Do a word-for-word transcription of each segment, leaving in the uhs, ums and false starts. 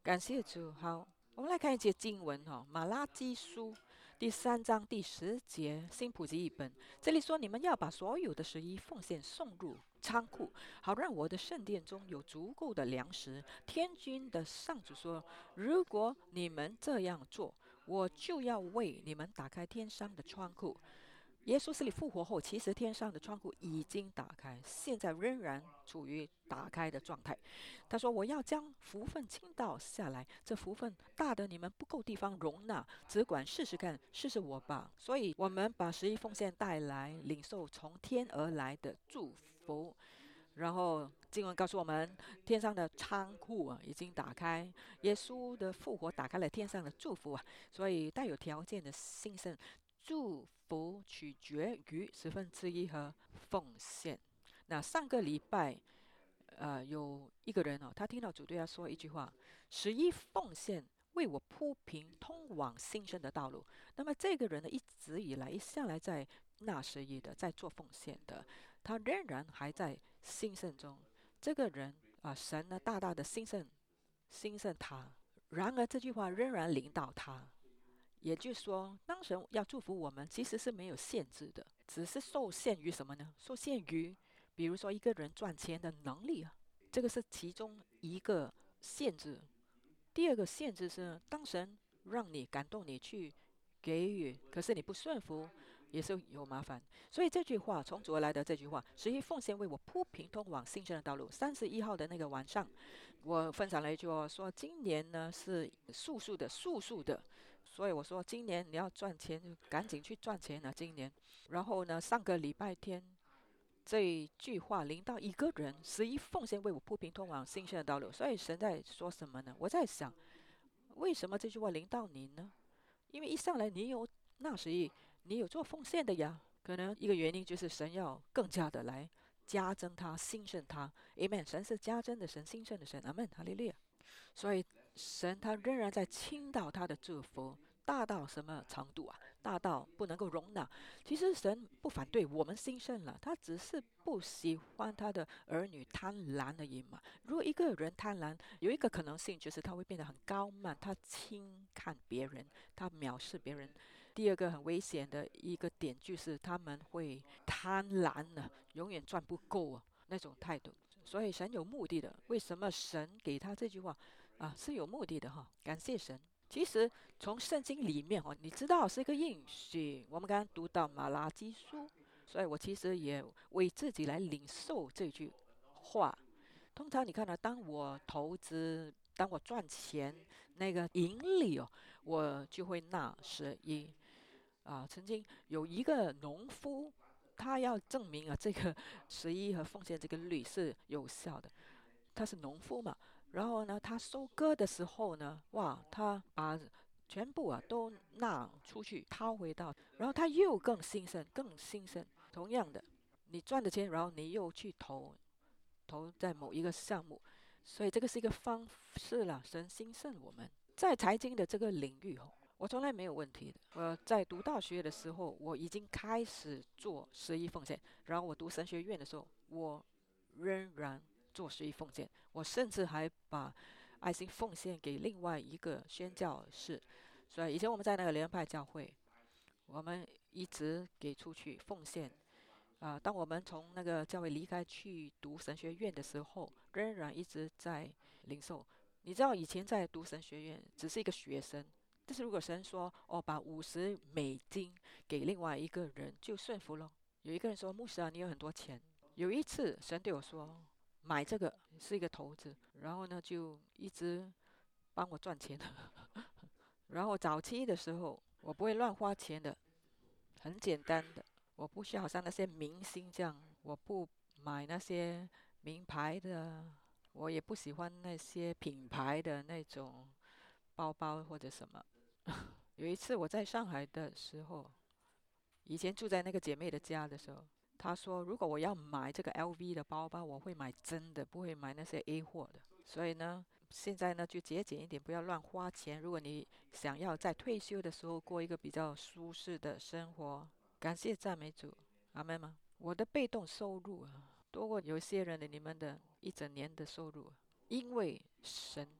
感谢主。好，我们来看一节经文哈、哦，马拉基书第三章第十节，新普及译本。这里说：你们要把所有的十一奉献送入仓库，好让我的圣殿中有足够的粮食。天君的上主说：如果你们这样做，我就要为你们打开天上的窗户。耶稣死里复活后，其实天上的窗户已经打开，现在仍然处于打开的状态。他说：“我要将福分倾倒下来，这福分大的你们不够地方容纳，只管试试看，试试我吧。”所以，我们把十一奉献带来，领受从天而来的祝福。然后经文告诉我们，天上的仓库啊已经打开，耶稣的复活打开了天上的祝福啊，所以带有条件的兴盛。祝福取决于十分之一和奉献。那上个礼拜，呃，有一个人哦，他听到主对他说一句话：十一奉献为我铺平通往新生的道路。那么这个人呢，一直以来一向来在纳十一的，在做奉献的，他仍然还在兴盛中。这个人啊、神呢大大的兴盛兴盛他。然而这句话仍然领导他。也就是说，当神要祝福我们，其实是没有限制的，只是受限于什么呢？受限于，比如说一个人赚钱的能力啊，这个是其中一个限制。第二个限制是，当神让你感动你去给予，可是你不顺服，也是有麻烦。所以这句话从主而来的这句话，十一奉献为我铺平通往新生的道路。三十一号的那个晚上，我分享了一句话，说今年呢是速速的，速速的，所以我说今年你要赚钱，就赶紧去赚钱了。今年，然后呢，上个礼拜天这一句话临到一个人，十一奉献为我铺平通往新生的道路。所以神在说什么呢？我在想，为什么这句话临到你呢？因为一上来你有那十一，你有做奉献的呀。可能一个原因就是神要更加的来加增他、兴盛他。Amen。神是加增的神、兴盛的神。阿门。哈利路亚。所以神他仍然在倾倒他的祝福，大到什么程度啊？大到不能够容纳。其实神不反对我们兴盛了，他只是不喜欢他的儿女贪婪而已嘛。如果一个人贪婪，有一个可能性就是他会变得很高慢，他轻看别人，他藐视别人。第二个很危险的一个点就是他们会贪婪呢、永远赚不够啊那种态度。所以神有目的的，为什么神给他这句话啊是有目的的哈？感谢神。其实从圣经里面哦，你知道是一个应许。我们刚刚读到马拉基书，所以我其实也为自己来领受这句话。通常你看到，当我投资，当我赚钱，那个盈利哦，我就会纳十一。啊，曾经有一个农夫，他要证明啊，这个十一和奉献这个律是有效的。他是农夫嘛，然后呢，他收割的时候呢，哇，他把全部啊都纳出去，掏回到，然后他又更兴盛，更兴盛。同样的，你赚的钱，然后你又去投投在某一个项目，所以这个是一个方式啦。神兴盛我们在财经的这个领域哦，我从来没有问题的。我在读大学的时候，我已经开始做十一奉献，然后我读神学院的时候，我仍然做十一奉献。我甚至还把爱心奉献给另外一个宣教士。所以以前我们在那个联合派教会，我们一直给出去奉献。啊、当我们从那个教会离开去读神学院的时候，仍然一直在领受。你知道以前在读神学院只是一个学生，但是如果神说哦，把五十美金给另外一个人，就顺服了。有一个人说牧师啊，你有很多钱。有一次神对我说，买这个是一个投资，然后呢就一直帮我赚钱。然后早期的时候我不会乱花钱的，很简单的。我不需要好像那些明星这样，我不买那些名牌的，我也不喜欢那些品牌的那种包包或者什么。有一次我在上海的时候，以前住在那个姐妹的家的时候，她说如果我要买这个 L V 的包包，我会买真的，不会买那些 A 货的。所以呢，现在呢就节俭一点，不要乱花钱。如果你想要在退休的时候过一个比较舒适的生活，感谢赞美主，阿门吗？我的被动收入啊，多过有些人的你们的一整年的收入啊，因为神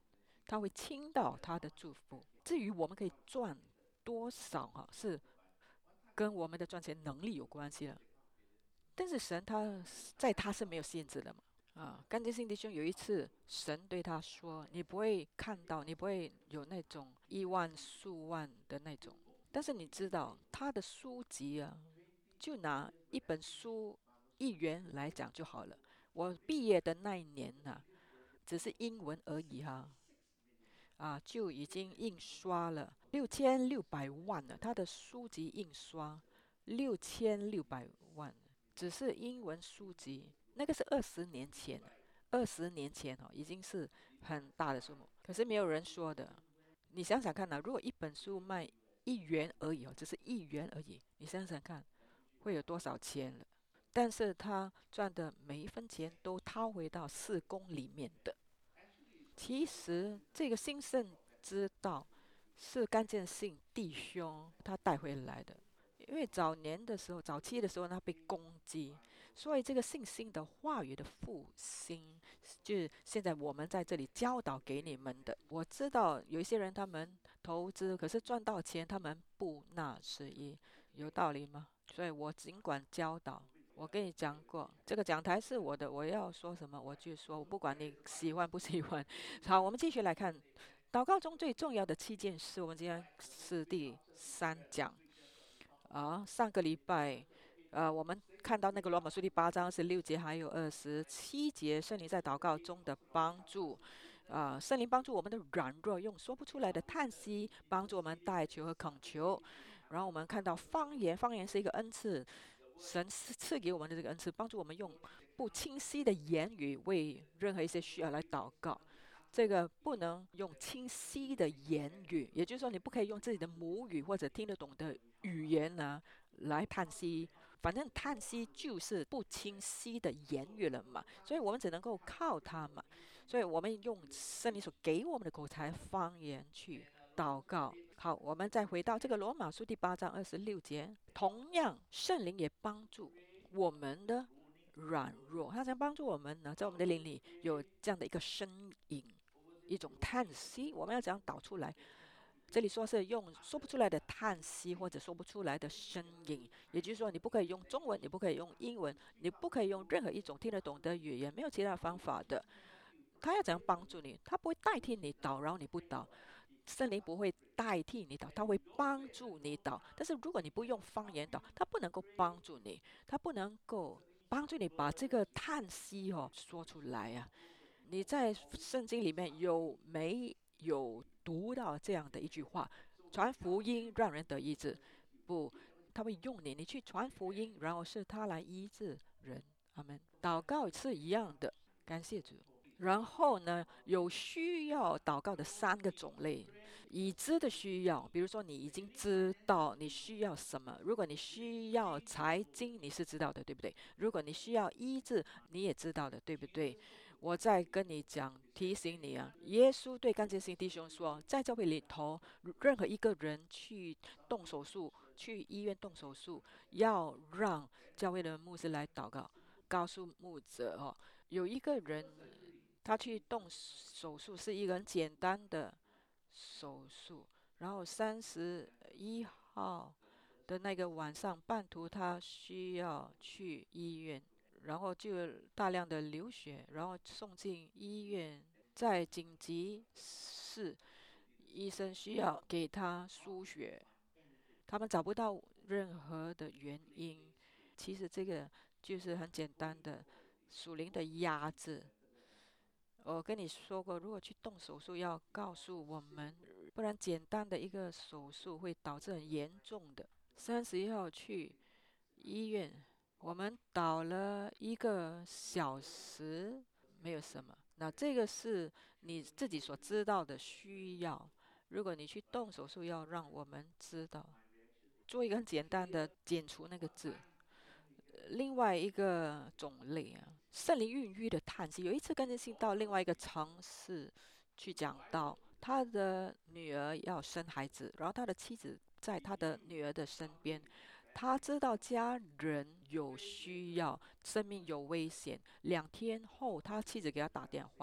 他会倾倒他的祝福。至于我们可以赚多少哈、是跟我们的赚钱能力有关系了。但是神他在他是没有限制的嘛。啊，干净信弟兄有一次，神对他说：“你不会看到，你不会有那种亿万、数万的那种。但是你知道，他的书籍啊，就拿一本书一元来讲就好了。我毕业的那一年呐、只是英文而已哈、啊，就已经印刷了六千六百万了。他的书籍印刷六千六百万，只是英文书籍，那个是二十年前，二十年前哦，已经是很大的数目。可是没有人说的。你想想看呐、如果一本书卖一元而已哦，只是一元而已，你想想看会有多少钱了？但是他赚的每一分钱都掏回到四公里面的。其实这个兴盛之道是干建信弟兄他带回来的，因为早年的时候，早期的时候他被攻击，所以这个信心的话语的复兴，就是现在我们在这里教导给你们的。我知道有一些人他们投资，可是赚到钱他们不纳十一，有道理吗？所以我尽管教导。我跟你讲过，这个讲台是我的，我要说什么我就说，我不管你喜欢不喜欢。好，我们继续来看祷告中最重要的七件事，我们今天是第三讲啊。上个礼拜，呃，我们看到那个罗马书第八章十六节还有二十七节，圣灵在祷告中的帮助。啊，圣灵帮助我们的软弱，用说不出来的叹息帮助我们代求和恳求。然后我们看到方言，方言是一个恩赐，神赐赐给我们的这个恩赐，帮助我们用不清晰的言语为任何一些需要来祷告。这个不能用清晰的言语，也就是说，你不可以用自己的母语或者听得懂的语言呢来叹息。反正叹息就是不清晰的言语了嘛，所以我们只能够靠它嘛。所以我们用圣灵所给我们的口才方言去祷告。好，我们再回到这个罗马书第八章二十六节，同样圣灵也帮助我们的软弱，他想帮助我们呢，在我们的灵里有这样的一个声音，一种叹息，我们要怎样导出来？这里说是用说不出来的叹息或者说不出来的声音，也就是说，你不可以用中文，你不可以用英文，你不可以用任何一种听得懂的语言，没有其他方法的。他要怎样帮助你？他不会代替你祷，然后你不祷。圣灵不会代替你祷，他会帮助你祷。但是如果你不用方言祷，他不能够帮助你，他不能够帮助你把这个叹息哦说出来呀、你在圣经里面有没有读到这样的一句话？传福音让人得医治，不，他会用你，你去传福音，然后是他来医治人。阿门。祷告是一样的，感谢主。然后呢，有需要祷告的三个种类，已知的需要，比如说你已经知道你需要什么。如果你需要财经，你是知道的，对不对？如果你需要医治，你也知道的，对不对？我再跟你讲，提醒你啊，耶稣对干净性弟兄说，在教会里头，任何一个人去动手术，去医院动手术，要让教会的牧师来祷告，告诉牧者哦，有一个人他去动手术是一个很简单的手术，然后三十一号的那个晚上，半途他需要去医院，然后就大量的流血，然后送进医院，在紧急室，医生需要给他输血，他们找不到任何的原因。其实这个就是很简单的属灵的压制。我跟你说过，如果去动手术，要告诉我们，不然简单的一个手术会导致很严重的。三十一号去医院，我们倒了一个小时，没有什么。那这个是你自己所知道的需要。如果你去动手术，要让我们知道，做一个很简单的剪除那个痣。另外一个种类啊，圣灵孕育的叹息。有一次跟着信到另外一个城市去讲道，他的女儿要生孩子，然后他的妻子在他的女儿的身边，他知道家人有需要，生命有危险。两天后，他妻子给他打电话，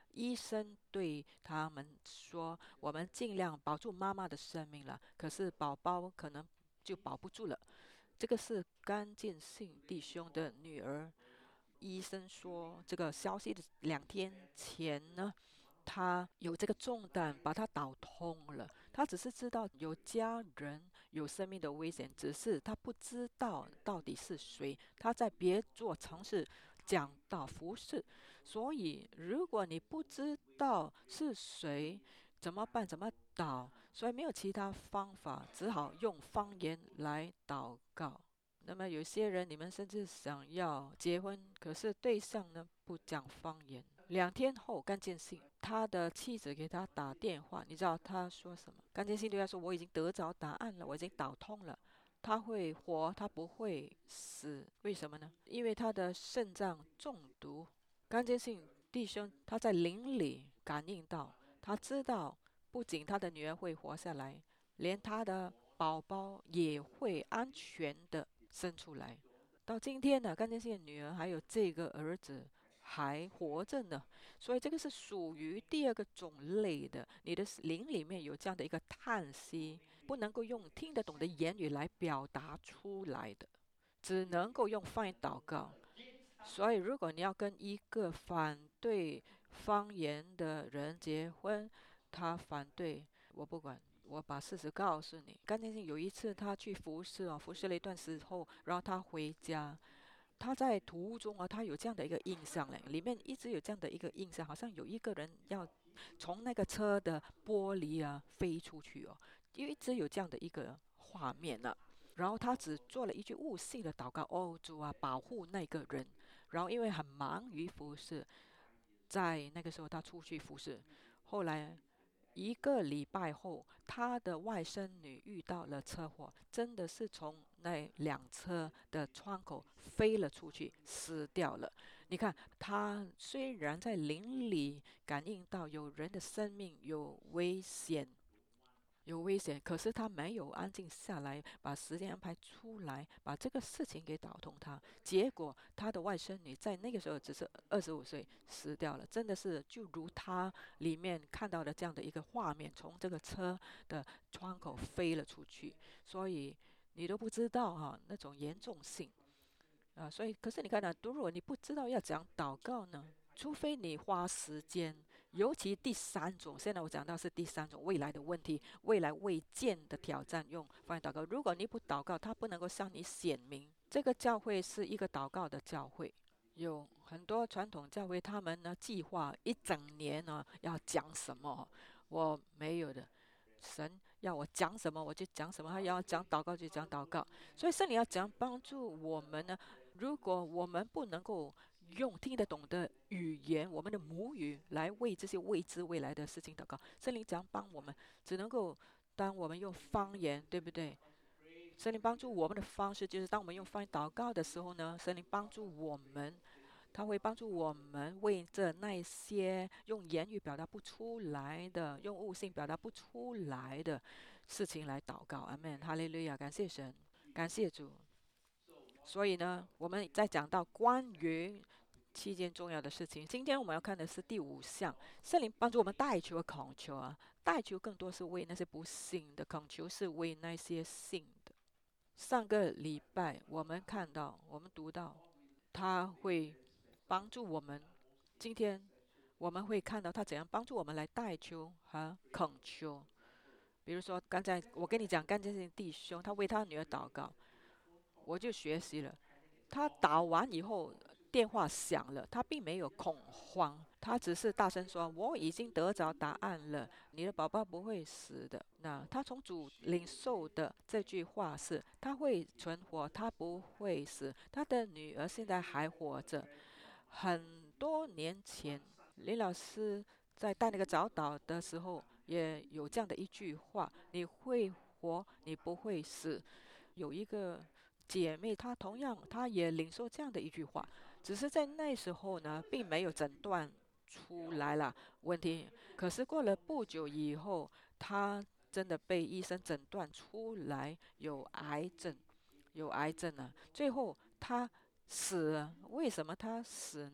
医生对他们说：“我们尽量保住妈妈的生命了，可是宝宝可能就保不住了。”这个是甘建信弟兄的女儿。医生说，这个消息的两天前呢，他有这个重担把他打通了。他只是知道有家人有生命的危险，只是他不知道到底是谁。他在别座城市讲到服侍，所以如果你不知道是谁，怎么办？怎么祷？所以没有其他方法，只好用方言来祷告。那么有些人，你们甚至想要结婚，可是对象呢不讲方言。两天后，甘建信他的妻子给他打电话，你知道他说什么？甘建信对他说：“我已经得着答案了，我已经打通了。他会活，他不会死。为什么呢？因为他的肾脏中毒。甘建信弟兄他在灵里感应到，他知道不仅他的女儿会活下来，连他的宝宝也会安全的生出来。到今天呢，甘建信的女儿还有这个儿子还活着呢，所以这个是属于第二个种类的。你的灵里面有这样的一个叹息，不能够用听得懂的言语来表达出来的，只能够用方言祷告。所以，如果你要跟一个反对方言的人结婚，他反对，我不管，我把事实告诉你。甘建信有一次他去服侍哦，服侍了一段时候，然后他回家，他在途中啊，他有这样的一个印象嘞，里面一直有这样的一个印象，好像有一个人要从那个车的玻璃啊飞出去哦，因为一直有这样的一个画面呢、然后他只做了一句悟性的祷告：“哦，主啊，保护那个人。”然后因为很忙于服侍，在那个时候他出去服侍。后来一个礼拜后，他的外甥女遇到了车祸，真的是从那辆车的窗口飞了出去，死掉了。你看，他虽然在灵里感应到有人的生命有危险，有危险，可是他没有安静下来，把时间安排出来，把这个事情给打通他。结果他的外甥女在那个时候只是二十五岁死掉了，真的是就如他里面看到的这样的一个画面，从这个车的窗口飞了出去，所以你都不知道哈、那种严重性。啊，所以可是你看呢、如果你不知道要怎样祷告呢，除非你花时间，尤其第三种，现在我讲到是第三种未来的问题，未来未见的挑战，用方言祷告。如果你不祷告，他不能够向你显明。这个教会是一个祷告的教会，有很多传统教会，他们呢计划一整年呢要讲什么，我没有的。神要我讲什么我就讲什么，他要讲祷告就讲祷告。所以圣灵要怎样帮助我们呢？如果我们不能够用听得懂的语言，我们的母语来为这些未知未来的事情祷告，圣灵怎样帮我们？只能够当我们用方言，对不对？圣灵帮助我们的方式就是，当我们用方言祷告的时候呢，圣灵帮助我们，他会帮助我们为这那些用言语表达不出来的、用悟性表达不出来的事情来祷告。阿门，哈利路亚，感谢神，感谢主。所以呢，我们在讲到关于七件重要的事情，今天我们要看的是第五项，圣灵帮助我们代求和恳求啊，代求更多是为那些不信的，恳求是为那些信的。上个礼拜我们看到，我们读到，他会帮助我们。今天我们会看到他怎样帮助我们来代求和恳求。比如说，刚才我跟你讲，干这些弟兄，他为他女儿祷告，我就学习了。他打完以后，电话响了，他并没有恐慌，他只是大声说：“我已经得着答案了，你的宝宝不会死的。”那他从主领受的这句话是：他会存活，他不会死，他的女儿现在还活着。很多年前，林老师在带那个早祷的时候，也有这样的一句话：你会活，你不会死。有一个姐妹，她同样，她也领受这样的一句话，只是在那时候呢，并没有诊断出来了问题。可是过了不久以后，她真的被医生诊断出来有癌症，有癌症啊。最后她死了，为什么她死呢？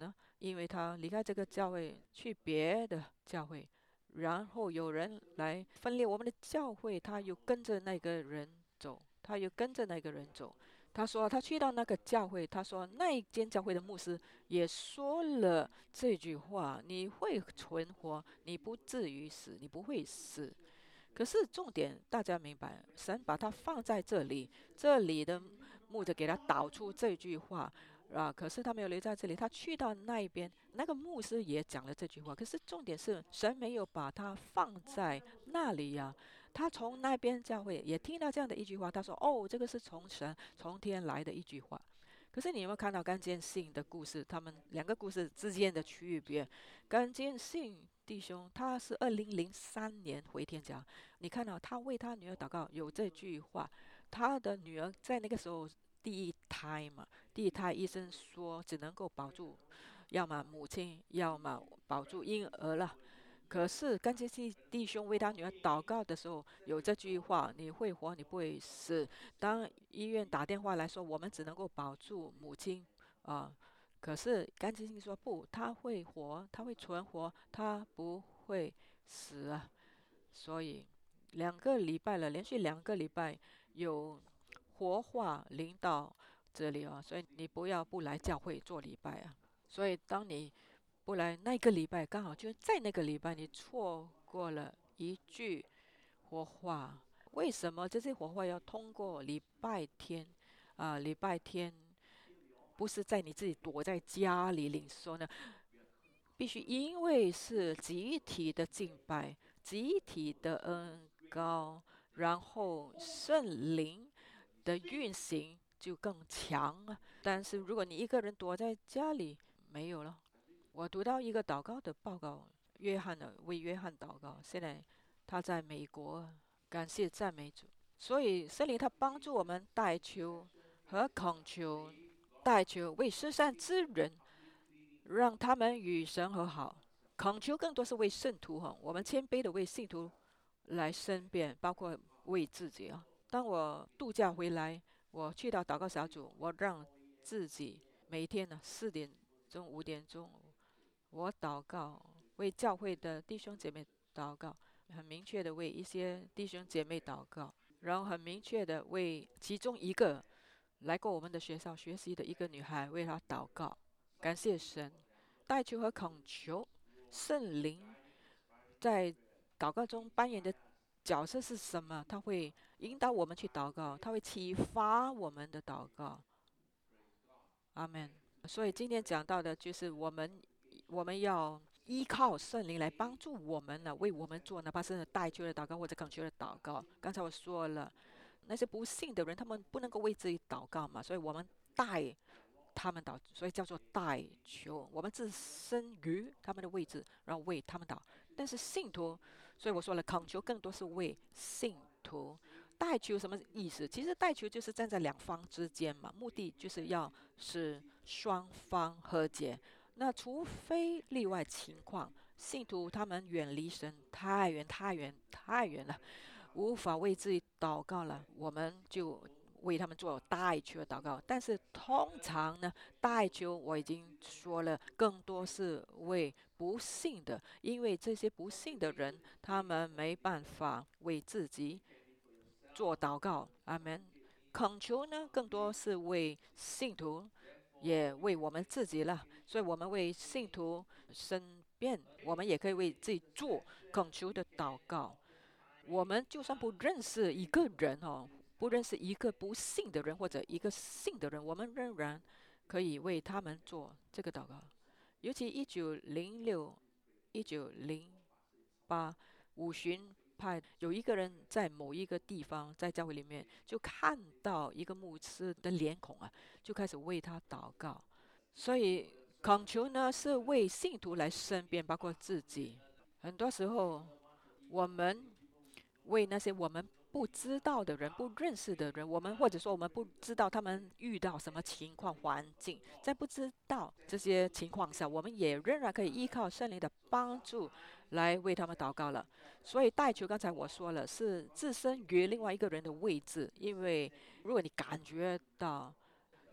因为他离开这个教会去别的教会，然后有人来分裂我们的教会，他又跟着那个人走，他又跟着那个人走。他说他去到那个教会，他说那一间教会的牧师也说了这句话：你会存活，你不至于死，你不会死。可是重点，大家明白，神把它放在这里，这里的牧者给他导出这句话啊。可是他没有留在这里，他去到那一边，那个牧师也讲了这句话。可是重点是，神没有把它放在那里呀、他从那边教会也听到这样的一句话，他说：“哦，这个是从神从天来的一句话。”可是你有没有看到甘建信的故事？他们两个故事之间的区别？甘建信弟兄他是二零零三年回天家，你看到他为他女儿祷告，有这句话。他的女儿在那个时候第一胎嘛，第一胎医生说只能够保住，要么母亲，要么保住婴儿了。可是甘基西弟兄为他女儿祷告的时候，有这句话：你会活，你不会死。当医院打电话来说，我们只能够保住母亲啊、可是甘基西说不，他会活，他会存活，他不会死啊。所以两个礼拜了，连续两个礼拜有活化领导这里啊，所以你不要不来教会做礼拜啊。所以当你不来那个礼拜，刚好就在那个礼拜你错过了一句活话。为什么这些活话要通过礼拜天啊、礼拜天不是在你自己躲在家里领受呢？必须因为是集体的敬拜，集体的恩高，然后圣灵的运行就更强啊。但是如果你一个人躲在家里，没有了。我读到一个祷告的报告，约翰的为约翰祷告，现在他在美国，感谢赞美主。所以圣灵他帮助我们代求和恳求，代求为失散之人，让他们与神和好。恳求更多是为圣徒哈，我们谦卑的为信徒来申辩，包括为自己啊。当我度假回来，我去到祷告小组，我让自己每天呢四点钟、五点钟，我祷告，为教会的弟兄姐妹祷告，很明确的为一些弟兄姐妹祷告，然后很明确的为其中一个来过我们的学校学习的一个女孩为她祷告，感谢神，代求和恳求圣灵在祷告中扮演的角色是什么？他会引导我们去祷告，他会启发我们的祷告。阿门。所以今天讲到的就是我们，我们要依靠圣灵来帮助我们呢，为我们做哪怕是代求的祷告或者恳求的祷告。刚才我说了，那些不信的人，他们不能够为自己祷告嘛，所以我们代他们祷，所以叫做代求。我们置身于他们的位置，然后为他们祷。但是信徒，所以我说了，恳求更多是为信徒。代求什么意思？其实代求就是站在两方之间嘛，目的就是要使双方和解。那除非例外情况，信徒他们远离神太远太远太远了，无法为自己祷告了，我们就为他们做代求的祷告。但是通常呢，代求我已经说了，更多是为不信的，因为这些不信的人，他们没办法为自己做祷告。阿门。恳求呢，更多是为信徒，也为我们自己了。所以，我们为信徒申辩，我们也可以为自己做恳求的祷告。我们就算不认识一个人哦，不认识一个不信的人或者一个信的人，我们仍然可以为他们做这个祷告。尤其一九零六、一九零八五旬派有一个人在某一个地方，在教会里面就看到一个牧师的脸孔啊，就开始为他祷告。所以恳求呢是为信徒来申辩，包括自己。很多时候我们为那些我们不知道的人、不认识的人，我们或者说我们不知道他们遇到什么情况、环境，在不知道这些情况下，我们也仍然可以依靠圣灵的帮助来为他们祷告了。所以代求，刚才我说了，是置身于另外一个人的位置，因为如果你感觉到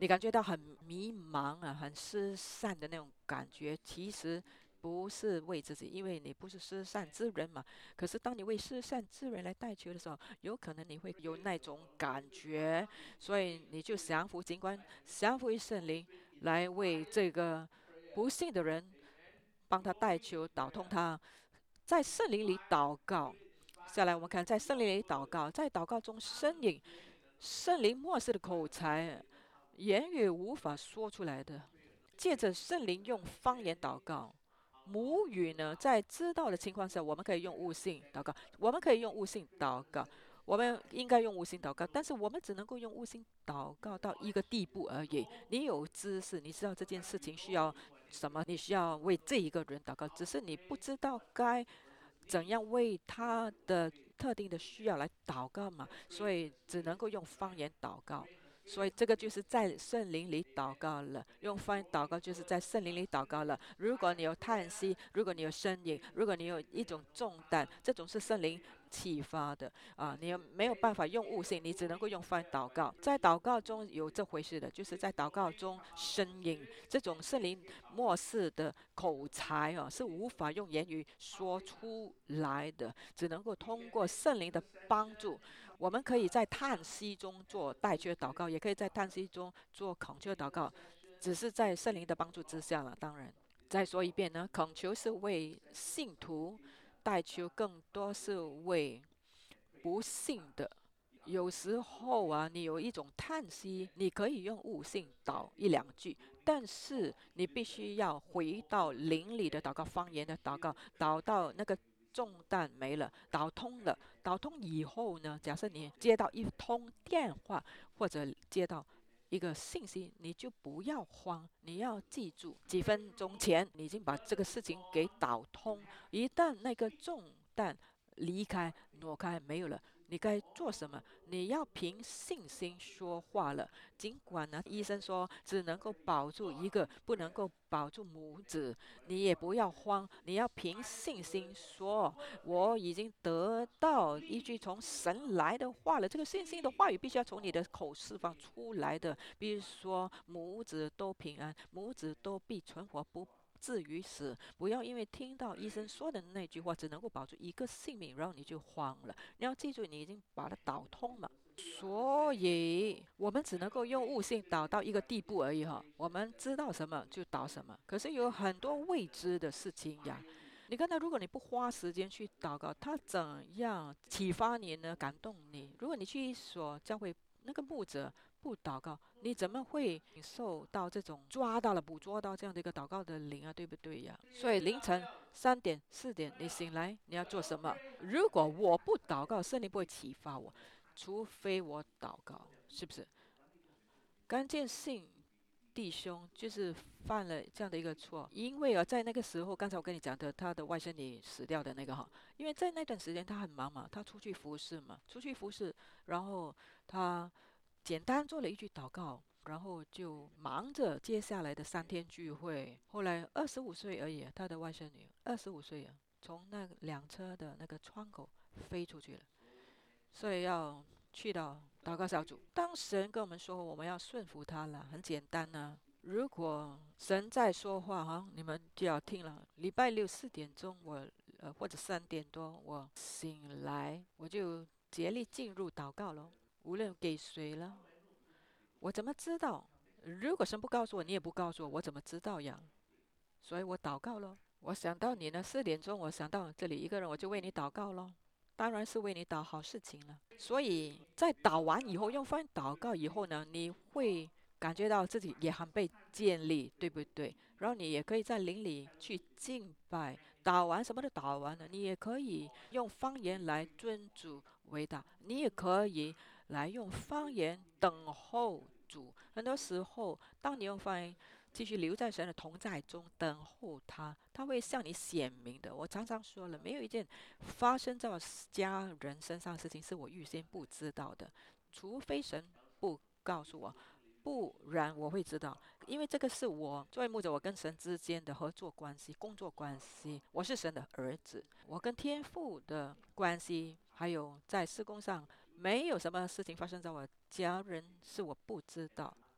你感觉到很迷茫啊，很失散的那种感觉，其实不是为自己，因为你不是失散之人嘛。可是当你为失散之人来代求的时候，有可能你会有那种感觉，所以你就降服，尽管降服于圣灵，来为这个不幸的人帮他代求，导通他，在圣灵里祷告。下来我们看，在圣灵里祷告，在祷告中呻吟，圣灵漠视的口才，言语无法说出来的。借着圣灵用方言祷告，母语呢，在知道的情况下，我们可以用悟性祷告，我们可以用悟性祷告，我们应该用悟性祷告，但是我们只能够用悟性祷告到一个地步而已。你有知识，你知道这件事情需要什么，你需要为这一个人祷告，只是你不知道该怎样为他的特定的需要来祷告嘛，所以只能够用方言祷告。所以这个就是在圣灵里祷告了，用方言祷告就是在圣灵里祷告了。如果你有叹息，如果你有呻吟，如果你有一种重担，这种是圣灵启发的啊，你没有办法用悟性，你只能够用方言祷告。在祷告中有这回事的，就是在祷告中呻吟，这种圣灵漠视的口才啊，是无法用言语说出来的，只能够通过圣灵的帮助。我们可以在叹息中做代求祷告，也可以在叹息中做恳求祷告，只是在圣灵的帮助之下了。当然，再说一遍呢，恳求是为信徒，代求更多是为不信的。有时候啊，你有一种叹息，你可以用悟性祷一两句，但是你必须要回到灵里的祷告、方言的祷告，祷到那个重担没了，祷通了。祷通以后呢，假设你接到一通电话或者接到一个信息，你就不要慌，你要记住，几分钟前你已经把这个事情给导通，一旦那个重担离开、挪开没有了，你该做什么？你要凭信心说话了。尽管呢，医生说只能够保住一个，不能够保住母子，你也不要慌，你要凭信心说，我已经得到一句从神来的话了。这个信心的话语必须要从你的口释放出来的。比如说，母子都平安，母子都必存活，不至于死。不要因为听到医生说的那句话只能够保住一个性命，然后你就慌了。你要记住，你已经把它导通了。所以，我们只能够用悟性导到一个地步而已哈。我们知道什么就导什么，可是有很多未知的事情呀。你看到，如果你不花时间去祷告，他怎样启发你呢？感动你？如果你去一所教会，那个牧者不祷告，你怎么会受到这种抓到了、捕捉到这样的一个祷告的灵啊？对不对呀？所以凌晨三点、四点你醒来，你要做什么？如果我不祷告，圣灵不会启发我，除非我祷告，是不是？干见性弟兄就是犯了这样的一个错，因为啊，在那个时候，刚才我跟你讲的，他的外甥女死掉的那个哈，因为在那段时间他很忙嘛，他出去服侍嘛，出去服侍，然后他简单做了一句祷告，然后就忙着接下来的三天聚会。后来二十五岁而已，他的外甥女二十五岁啊，从那辆车的那个窗口飞出去了。所以要去到祷告小组。当神跟我们说我们要顺服他了，很简单呢、如果神在说话哈，你们就要听了。礼拜六四点钟我呃或者三点多我醒来，我就竭力进入祷告了，无论给谁了，我怎么知道？如果神不告诉我，你也不告诉我，我怎么知道呀？所以我祷告了。我想到你呢，四点钟我想到这里一个人，我就为你祷告咯。当然是为你祷好事情了。所以在祷完以后，用方言祷告以后呢，你会感觉到自己也很被建立，对不对？然后你也可以在灵里去敬拜，祷完什么都祷完了，你也可以用方言来尊主为大，你也可以来用方言等候主。很多时候，当你用方言继续留在神的同在中等候他，他会向你显明的。我常常说了，没有一件发生在我家人身上的事情是我预先不知道的，除非神不告诉我，不然我会知道。因为这个是我作为牧者，我跟神之间的合作关系、工作关系。我是神的儿子，我跟天父的关系，还有在施工上，没有什么事情发生在我家人是我不知道。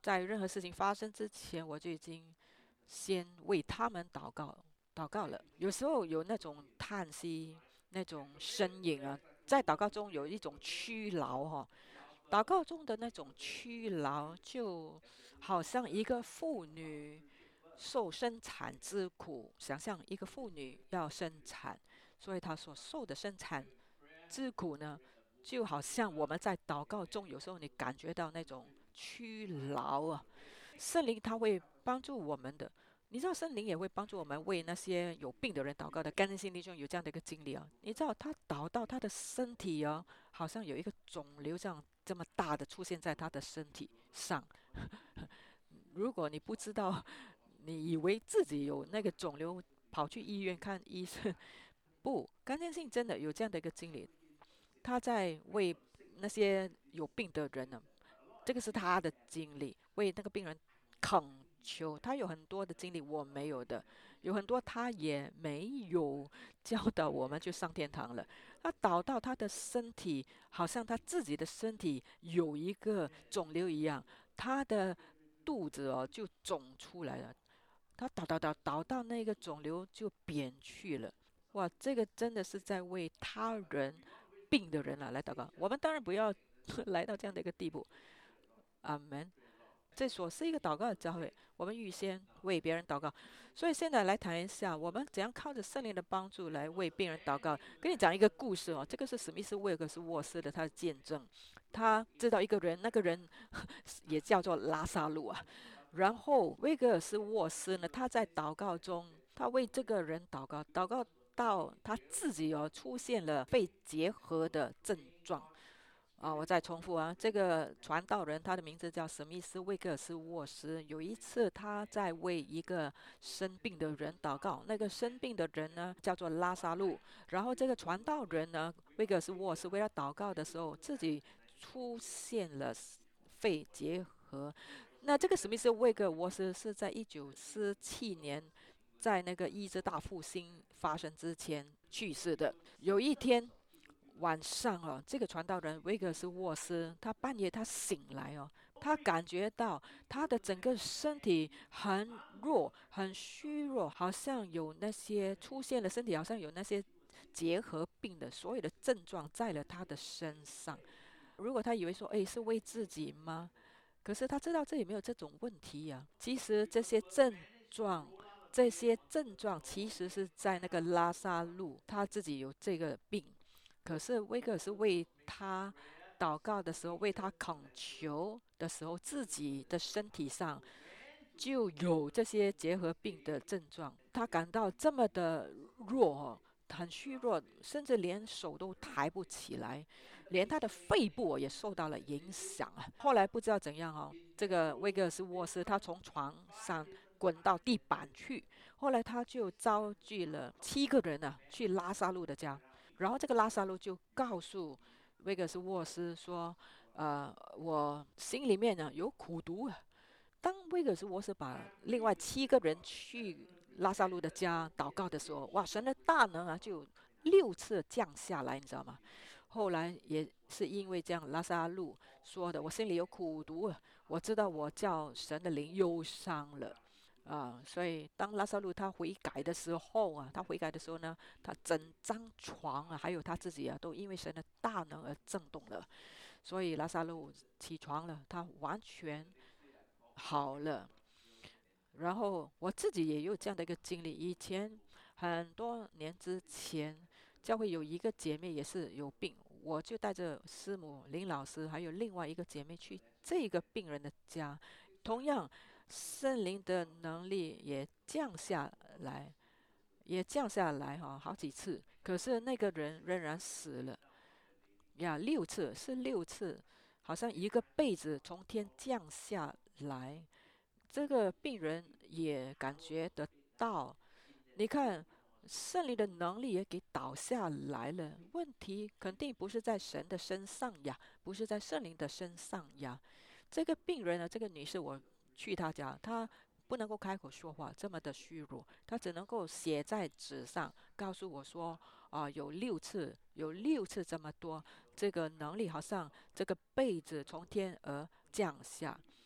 在任何事情发生之前，我就已经先为他们祷告，祷告了。有时候有那种叹息，那种呻吟啊，在祷告中有一种屈劳哈、祷告中的那种屈劳，就好像一个妇女受生产之苦，想象一个妇女要生产，所以她所受的生产之苦呢，就好像我们在祷告中，有时候你感觉到那种屈劳啊，圣灵他会帮助我们的。你知道圣灵也会帮助我们为那些有病的人祷告的。甘心弟兄有这样的一个经历啊，你知道他祷到他的身体啊，好像有一个肿瘤这样这么大的出现在他的身体上。如果你不知道，你以为自己有那个肿瘤，跑去医院看医生，不，甘心信真的有这样的一个经历，他在为那些有病的人呢，这个是他的经历，为那个病人恳求。他有很多的经历我没有的，有很多他也没有教导我们就上天堂了。他导到他的身体，好像他自己的身体有一个肿瘤一样，他的肚子哦就肿出来了。他导导导导到那个肿瘤就扁去了。哇，这个真的是在为他人病的人啊来祷告。我们当然不要来到这样的一个地步。阿门。这所是一个祷告的教会，我们预先为别人祷告。所以现在来谈一下，我们怎样靠着圣灵的帮助来为病人祷告。跟你讲一个故事哦，这个是史密斯威尔克斯沃斯的他的见证。他知道一个人，那个人也叫做拉萨路啊。然后威格尔斯沃斯呢，他在祷告中，他为这个人祷告，祷告到他自己哦出现了肺结核的症状。啊，我再重复啊，这个传道人他的名字叫史密斯·威格尔斯沃斯。有一次他在为一个生病的人祷告，那个生病的人呢叫做拉萨路。然后这个传道人呢，威格尔斯沃斯为他祷告的时候，自己出现了肺结核。那这个史密斯·威格尔沃斯是在一九四七年，在那个医治大复兴发生之前去世的。有一天晚上哦，这个传道人维格斯沃斯，他半夜他醒来哦，他感觉到他的整个身体很弱，很虚弱，好像有那些出现了身体好像有那些结核病的所有的症状在了他的身上。如果他以为说，哎，是为自己吗？可是他知道这里没有这种问题呀、其实这些症状。这些症状其实是在那个拉萨路他自己有这个病，可是威克是为他祷告的时候，为他恳求的时候，自己的身体上就有这些结核病的症状。他感到这么的弱哦，很虚弱，甚至连手都抬不起来，连他的肺部也受到了影响啊。后来不知道怎样哦，这个威格尔斯沃斯他从床上滚到地板去，后来他就召集了七个人啊，去拉萨路的家。然后这个拉萨路就告诉威格斯沃斯说：“呃，我心里面呢有苦毒啊。”当威格斯沃斯把另外七个人去拉萨路的家祷告的时候，哇，神的大能啊，就六次降下来，你知道吗？后来也是因为这样，拉萨路说的：“我心里有苦毒啊，我知道我叫神的灵忧伤了。”啊，所以当拉萨路他悔改的时候啊，他悔改的时候呢，他整张床啊，还有他自己啊，都因为神的大能而震动了。所以拉萨路起床了，他完全好了。然后我自己也有这样的一个经历，以前很多年之前，教会有一个姐妹也是有病，我就带着师母林老师还有另外一个姐妹去这个病人的家，同样圣灵的能力也降下来，也降下来哈、好几次，可是那个人仍然死了呀，六次是六次，好像一个被子从天降下来。这个病人也感觉得到，你看圣灵的能力也给倒下来了。问题肯定不是在神的身上呀，不是在圣灵的身上呀。这个病人呢，这个女士，我去她家，她不能够开口说话，这么的虚弱，她只能够写在纸上，告诉我说，啊、有六次，有六次这么多，这个能力好像这个被子从天而降下。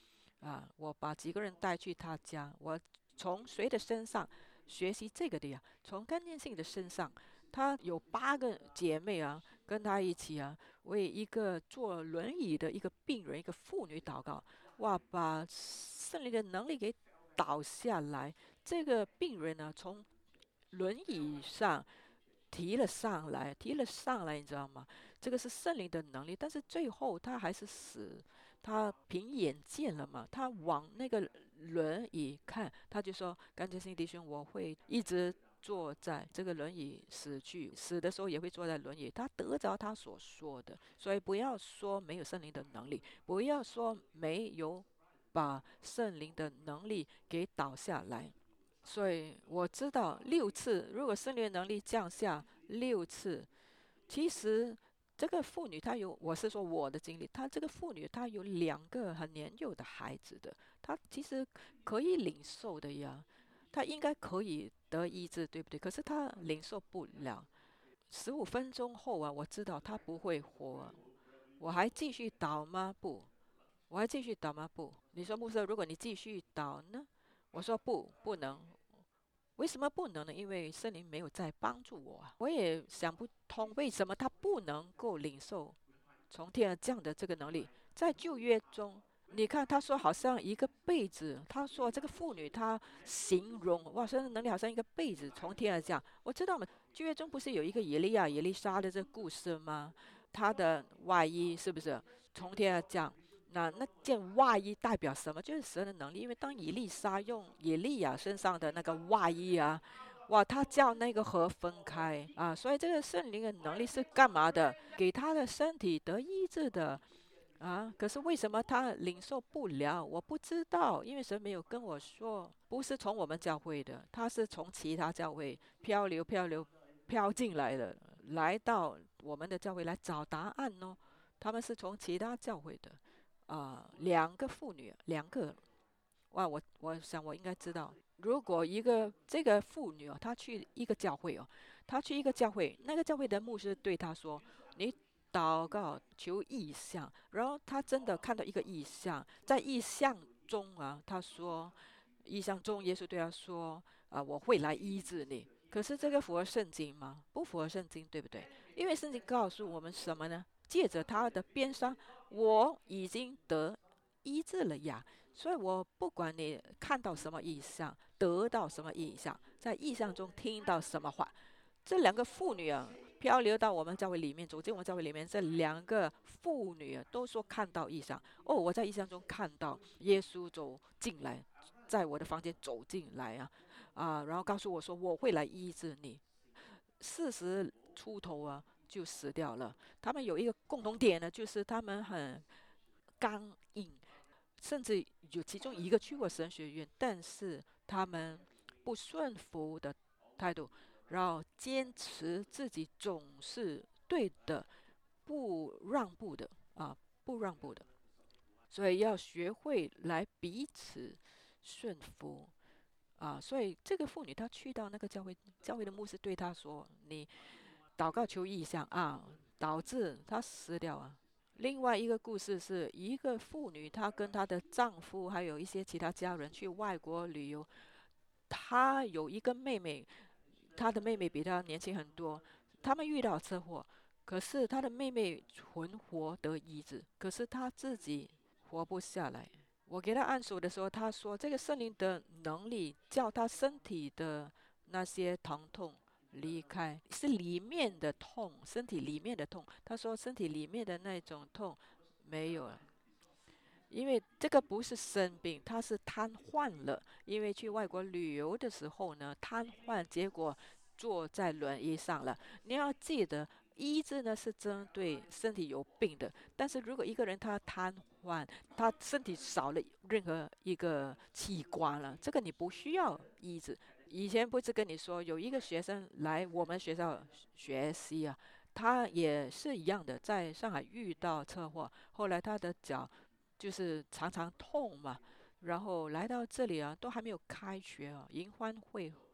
啊，我把几个人带去他家，我从谁的身上学习这个的呀？从干净性的身上，他有八个姐妹啊，跟他一起啊，为一个坐轮椅的一个病人，一个妇女祷告，哇，把圣灵的能力给倒下来。这个病人呢，从轮椅上提了上来，提了上来，你知道吗？这个是圣灵的能力，但是最后他还是死。他凭眼见了嘛，他往那个轮椅看，他就说：“感谢新弟兄，我会一直坐在这个轮椅死去，死的时候也会坐在轮椅。”他得着他所说的，所以不要说没有圣灵的能力，不要说没有把圣灵的能力给倒下来。所以我知道六次，如果圣灵的能力降下六次，其实这个妇女她有，我是说我的经历，她这个妇女她有两个很年幼的孩子的，她其实可以领受的呀，她应该可以得医治，对不对？可是她领受不了。十五分钟后啊，我知道她不会活啊，我还继续祷吗？不，我还继续祷吗？不。你说牧师，如果你继续祷呢？我说不，不能。为什么不能呢？因为圣灵没有在帮助我啊，我也想不通为什么他不能够领受从天而降的这个能力。在旧约中，你看他说好像一个被子，他说这个妇女她形容哇，神的能力好像一个被子从天而降。我知道嘛，旧约中不是有一个以利亚、以利沙的这个故事吗？他的外衣是不是从天而降？那那件外衣代表什么？就是神的能力。因为当以利沙用以利亚身上的那个外衣啊，哇，他叫那个河分开啊，所以这个圣灵的能力是干嘛的？给他的身体得医治的啊。可是为什么他领受不了？我不知道，因为神没有跟我说，不是从我们教会的，他是从其他教会漂流、漂流、飘进来的，来到我们的教会来找答案哦。他们是从其他教会的。啊、两个妇女，两个，哇，我我想我应该知道，如果一个这个妇女哦，她去一个教会哦，她去一个教会，那个教会的牧师对她说：“你祷告求异象。”然后她真的看到一个异象，在异象中啊，她说，异象中耶稣对她说：“啊、我会来医治你。”可是这个符合圣经吗？不符合圣经，对不对？因为圣经告诉我们什么呢？借着他的鞭伤，我已经得医治了呀。所以我不管你看到什么意象，得到什么意象，在意象中听到什么话，这两个妇女啊，漂流到我们教会里面，走进我们教会里面，这两个妇女啊，都说看到异象。哦，我在异象中看到耶稣走进来，在我的房间走进来啊，啊，然后告诉我说我会来医治你。四十出头啊，就死掉了。他们有一个共同点呢，就是他们很刚硬，甚至有其中一个去过神学院，但是他们不顺服的态度，然后坚持自己总是对的，不让步的啊，不让步的。所以要学会来彼此顺服啊。所以这个妇女她去到那个教会，教会的牧师对她说：“你祷告求异象啊，导致她死掉啊。”另外一个故事是一个妇女，她跟她的丈夫还有一些其他家人去外国旅游，她有一个妹妹，她的妹妹比她年轻很多，他们遇到车祸，可是她的妹妹存活得医治，可是她自己活不下来。我给她按手的时候，她说这个圣灵的能力叫她身体的那些疼痛离开，是里面的痛，身体里面的痛。她说身体里面的那种痛没有了。因为这个不是生病，他是瘫痪了。因为去外国旅游的时候呢，瘫痪，结果坐在轮椅上了。你要记得，医治呢是针对身体有病的，但是如果一个人他瘫痪，他身体少了任何一个器官了，这个你不需要医治。以前不是跟你说，有一个学生来我们学校学习啊，他也是一样的，在上海遇到车祸，后来他的脚就是常常痛嘛，然后来到这里啊，都还没有开学啊，迎欢会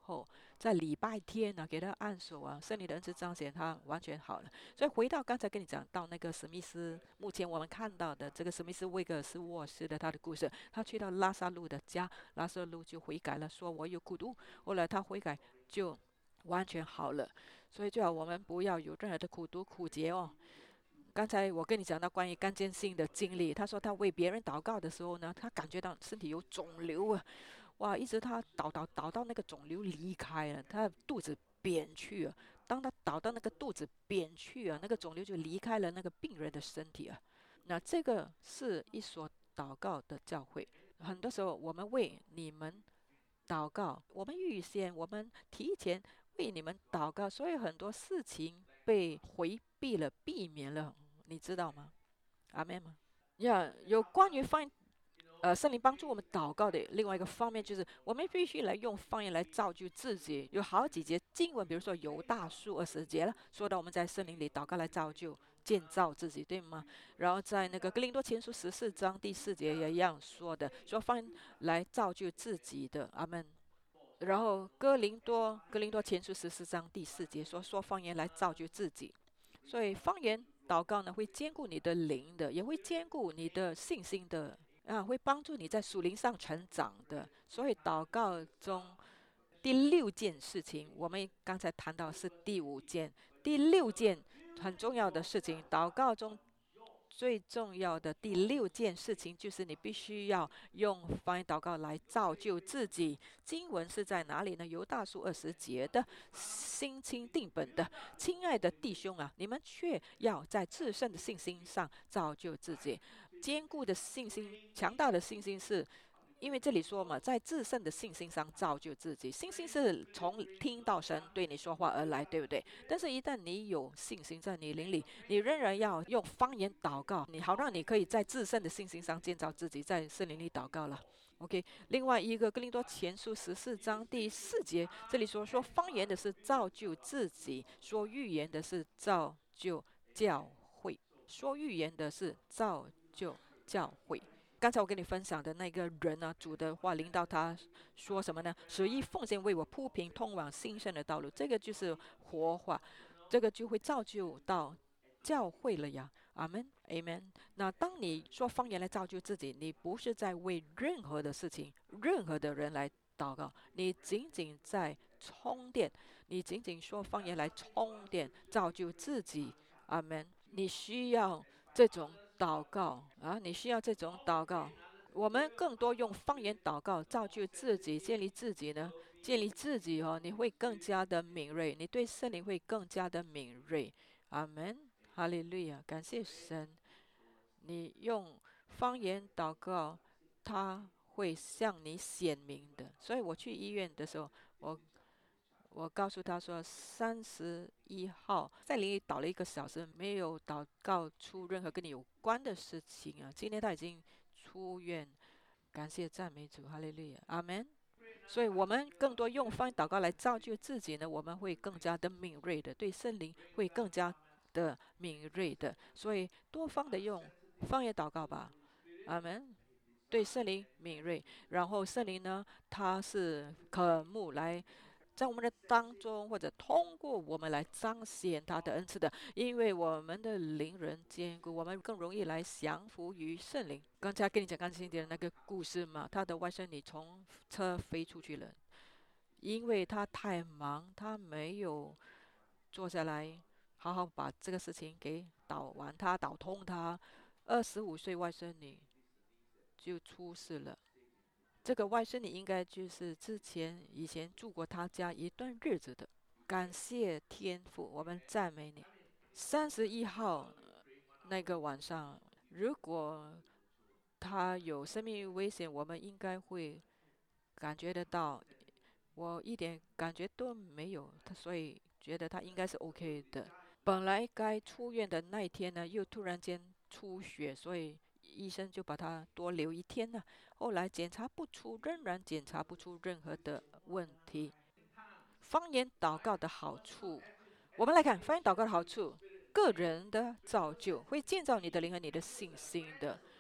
后，在礼拜天呢，给他按手啊，圣灵的恩赐彰显，他完全好了。所以回到刚才跟你讲到那个史密斯，目前我们看到的这个史密斯威格斯沃斯的他的故事，他去到拉萨路的家，拉萨路就悔改了，说我有苦毒，后来他悔改就完全好了。所以最好我们不要有任何的苦毒苦结哦。刚才我跟你讲到关于干净性的经历，他说他为别人祷告的时候呢，他感觉到身体有肿瘤啊，哇，一直他祷祷祷到那个肿瘤离开了，他的肚子扁去了。当他祷到那个肚子扁去啊，那个肿瘤就离开了那个病人的身体啊。那这个是一所祷告的教会，很多时候我们为你们祷告，我们预先，我们提前为你们祷告，所以很多事情被回避了，避免了，你知道吗？阿妹吗？呀、有关于方言，呃，圣灵帮助我们祷告的另外一个方面，就是我们必须来用方言来造就自己。有好几节经文，比如说犹大书二十节了，说到我们在圣灵里祷告来造就、建造自己，对吗？然后在那个哥林多前书十四章第四节也一样说的，说方言来造就自己的。阿门。然后哥林多哥林多前书十四章第四节说说方言来造就自己，所以方言祷告呢会兼顾你的灵的，也会兼顾你的信心的啊，会帮助你在属灵上成长的。所以祷告中第六件事情，我们刚才谈到是第五件，第六件很重要的事情，祷告中最重要的第六件事情就是你必须要用方言祷告来造就自己。经文是在哪里呢？犹大书二十节的，心清定本的，亲爱的弟兄啊，你们却要在自身的信心上造就自己。坚固的信心，强大的信心是因为这里说嘛，在自身的信心上造就自己。信心是从听到神对你说话而来，对不对？但是，一旦你有信心在你灵里，你仍然要用方言祷告，你好让你可以在自身的信心上建造自己，在圣灵里祷告了。OK，另外一个哥林多前书十四章第四节，这里说说方言的是造就自己，说预言的是造就教会，说预言的是造就教会。刚才我跟你分享的那个人呢，主的话领导他说什么呢？十一奉献为我铺平通往新生的道路，这个就是活化，这个就会造就到教会了呀。阿门，amen。那当你说方言来造就自己，你不是在为任何的事情、任何的人来祷告，你仅仅在充电，你仅仅说方言来充电，造就自己。阿门。你需要这种祷告啊，你需要这种祷告。我们更多用方言祷告造就自己，建立自己呢？建立自己哦，你会更加的敏锐，你对圣灵会更加的敏锐。阿门，哈利路亚，感谢神。你用方言祷告，他会向你显明的。所以我去医院的时候，我我告诉他说，三十一号在灵里祷了一个小时，没有祷告出任何跟你有关的事情啊。今天他已经出院，感谢赞美主，哈利路亚，阿门。所以，我们更多用方言祷告来造就自己呢，我们会更加的敏锐的，对圣灵会更加的敏锐的。所以，多方的用方言祷告吧，阿门。对圣灵敏锐，然后圣灵呢，他是渴慕来在我们的当中，或者通过我们来彰显他的恩赐的，因为我们的灵人坚固，我们更容易来降服于圣灵。刚才跟你讲刚才的那个故事嘛，他的外甥女从车飞出去了，因为他太忙，他没有坐下来好好把这个事情给导完，他导通他。二十五岁外甥女就出事了。这个外甥女应该就是之前以前住过他家一段日子的。感谢天父，我们赞美你。三十一号那个晚上，如果他有生命危险，我们应该会感觉得到。我一点感觉都没有，他所以觉得他应该是 OK 的。本来该出院的那一天呢，又突然间出血，所以医生就把他多留一天了。后来检查不出，仍然检查不出任何的问题。方言祷告的好处，我们来看方言祷告的好处。个人的造就会建造你的灵和你的信心的。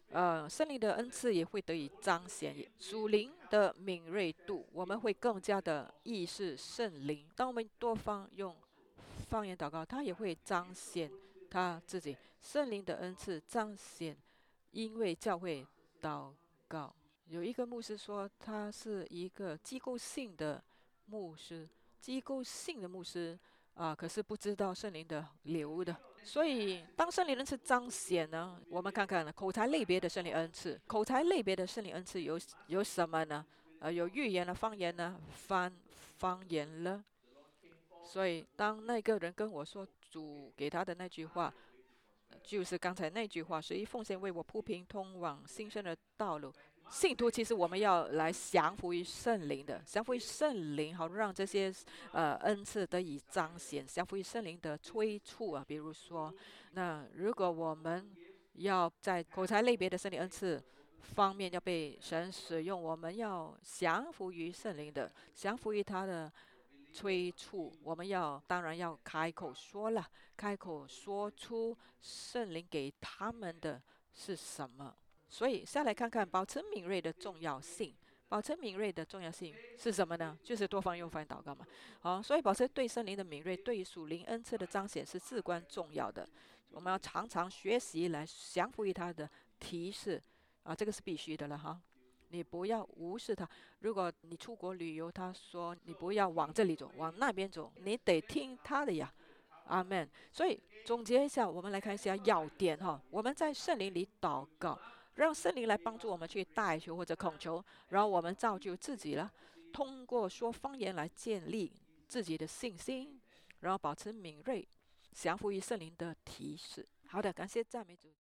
呃，圣灵的恩赐也会得以彰显，属灵的敏锐度，我们会更加的意识圣灵。当我们多方用方言祷告，它也会彰显他自己圣灵的恩赐，彰显因为教会祷告。有一个牧师说，他是一个机构性的牧师，机构性的牧师啊，可是不知道圣灵的流的。所以，当圣灵恩赐彰显呢，我们看看口才类别的圣灵恩赐，口才类别的圣灵恩赐有有什么呢？呃，有预言了、方言呢、翻方言了。所以，当那个人跟我说主给他的那句话，就是刚才那句话，所以奉献为我铺平通往新生的道路。信徒其实我们要来降服于圣灵的，降服于圣灵，好让这些呃恩赐得以彰显，降服于圣灵的催促啊。比如说，那如果我们要在口才类别的圣灵恩赐方面要被神使用，我们要降服于圣灵的，降服于他的催促，我们要当然要开口说了，开口说出圣灵给他们的是什么。所以，下来看看保持敏锐的重要性。保持敏锐的重要性是什么呢？就是多方用方言祷告嘛。好，所以保持对圣灵的敏锐，对于属灵恩赐的彰显是至关重要的。我们要常常学习来降服于他的提示啊，这个是必须的了哈。你不要无视他。如果你出国旅游，他说你不要往这里走，往那边走，你得听他的呀。阿门。所以总结一下，我们来看一下要点哈。我们在圣灵里祷告，让圣灵来帮助我们去带球或者控球，然后我们造就自己了。通过说方言来建立自己的信心，然后保持敏锐，降服于圣灵的提示。好的，感谢赞美主。